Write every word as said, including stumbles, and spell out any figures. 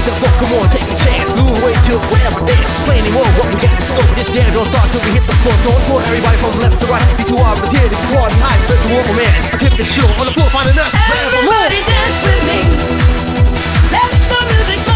said, fuck, come on, take a chance. Move away to wherever dance. Play anymore, what we got to go. This jam don't start till we hit the floor. So on tour, everybody from left to right. D two R is here, this is one time. But you want my man, I clip the show on the floor, find enough. Everybody dance with me. Let the music